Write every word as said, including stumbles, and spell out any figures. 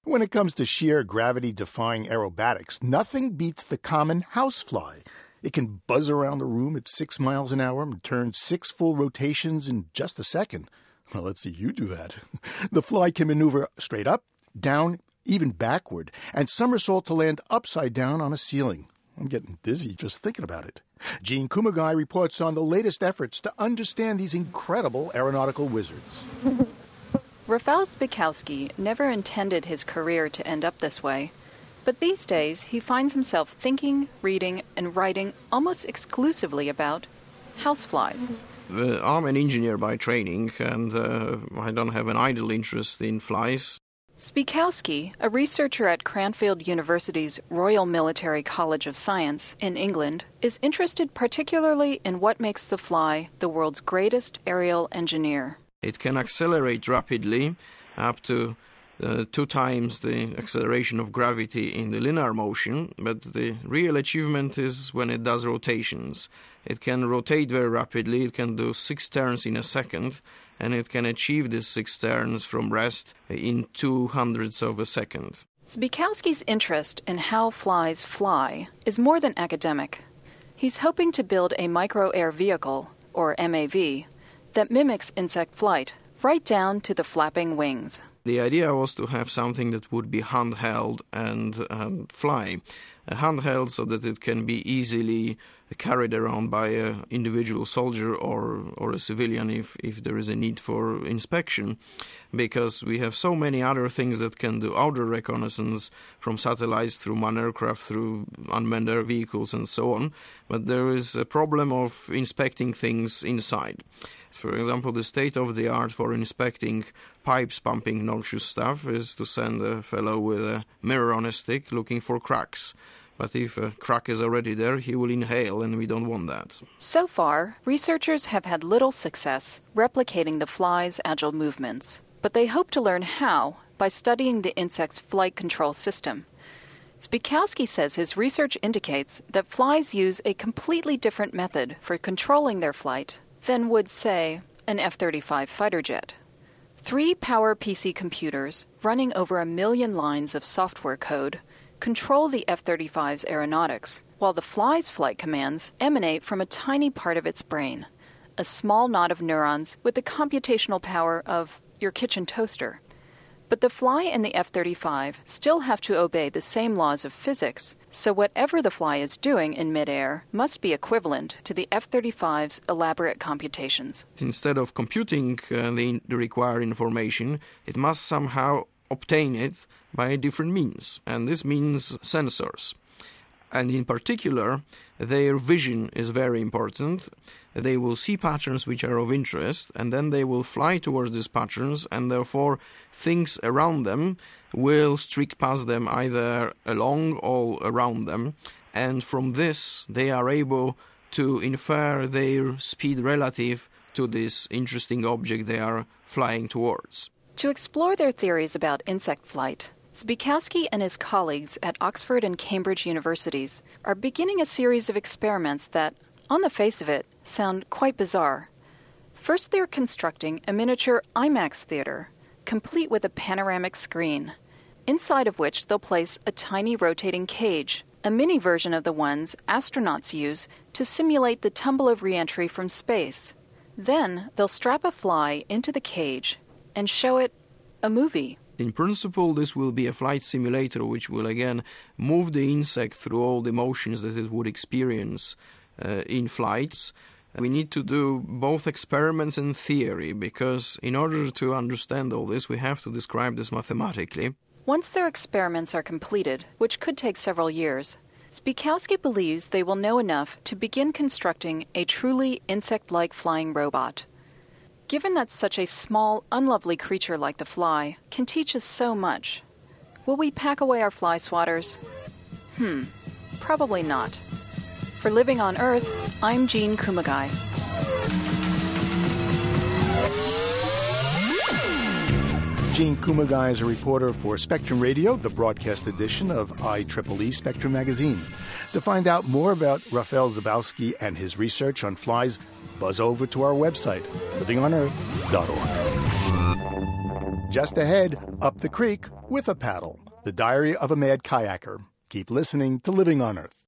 When it comes to sheer gravity-defying aerobatics, nothing beats the common housefly. It can buzz around the room at six miles an hour and turn six full rotations in just a second. Well, let's see you do that. The fly can maneuver straight up, down, even backward, and somersault to land upside down on a ceiling. I'm getting dizzy just thinking about it. Gene Kumagai reports on the latest efforts to understand these incredible aeronautical wizards. Rafał Zbikowski never intended his career to end up this way. But these days, he finds himself thinking, reading, and writing almost exclusively about houseflies. Uh, I'm an engineer by training, and uh, I don't have an idle interest in flies. Zbikowski, a researcher at Cranfield University's Royal Military College of Science in England, is interested particularly in what makes the fly the world's greatest aerial engineer. It can accelerate rapidly, up to uh, two times the acceleration of gravity in the linear motion, but the real achievement is when it does rotations. It can rotate very rapidly, it can do six turns in a second, and it can achieve these six turns from rest in two hundredths of a second. Zbikowski's interest in how flies fly is more than academic. He's hoping to build a micro-air vehicle, or M A V, that mimics insect flight, right down to the flapping wings. The idea was to have something that would be handheld and, and fly. Uh, handheld so that it can be easily carried around by an individual soldier or, or a civilian if, if there is a need for inspection, because we have so many other things that can do outdoor reconnaissance from satellites through manned aircraft, through unmanned air vehicles and so on, but there is a problem of inspecting things inside. For example, the state-of-the-art for inspecting pipes pumping noxious stuff is to send a fellow with a mirror on a stick looking for cracks. But if a crack is already there, he will inhale, and we don't want that. So far, researchers have had little success replicating the fly's agile movements. But they hope to learn how by studying the insect's flight control system. Zbikowski says his research indicates that flies use a completely different method for controlling their flight than would, say, an F thirty-five fighter jet. Three PowerPC computers running over a million lines of software code control the F thirty-five's aeronautics, while the fly's flight commands emanate from a tiny part of its brain, a small knot of neurons with the computational power of your kitchen toaster. But the fly and the F thirty-five still have to obey the same laws of physics, so whatever the fly is doing in midair must be equivalent to the F thirty-five's elaborate computations. Instead of computing uh, the, the required information, it must somehow obtain it by a different means, and this means sensors. And in particular, their vision is very important. They will see patterns which are of interest, and then they will fly towards these patterns, and therefore things around them will streak past them either along or around them. And from this, they are able to infer their speed relative to this interesting object they are flying towards. To explore their theories about insect flight, Zbikowski and his colleagues at Oxford and Cambridge universities are beginning a series of experiments that, on the face of it, sound quite bizarre. First, they're constructing a miniature IMAX theater, complete with a panoramic screen, inside of which they'll place a tiny rotating cage, a mini version of the ones astronauts use to simulate the tumble of re-entry from space. Then, they'll strap a fly into the cage and show it a movie. In principle, this will be a flight simulator which will again move the insect through all the motions that it would experience uh, in flights. We need to do both experiments and theory, because in order to understand all this, we have to describe this mathematically. Once their experiments are completed, which could take several years, Zbikowski believes they will know enough to begin constructing a truly insect-like flying robot. Given that such a small, unlovely creature like the fly can teach us so much, will we pack away our fly swatters? Hmm, probably not. For Living on Earth, I'm Gene Kumagai. Gene Kumagai is a reporter for Spectrum Radio, the broadcast edition of I triple E Spectrum magazine. To find out more about Rafał Zbikowski and his research on flies, buzz over to our website, living on earth dot org. just ahead, up the creek with a paddle. The Diary of a Mad Kayaker. Keep listening to Living on Earth.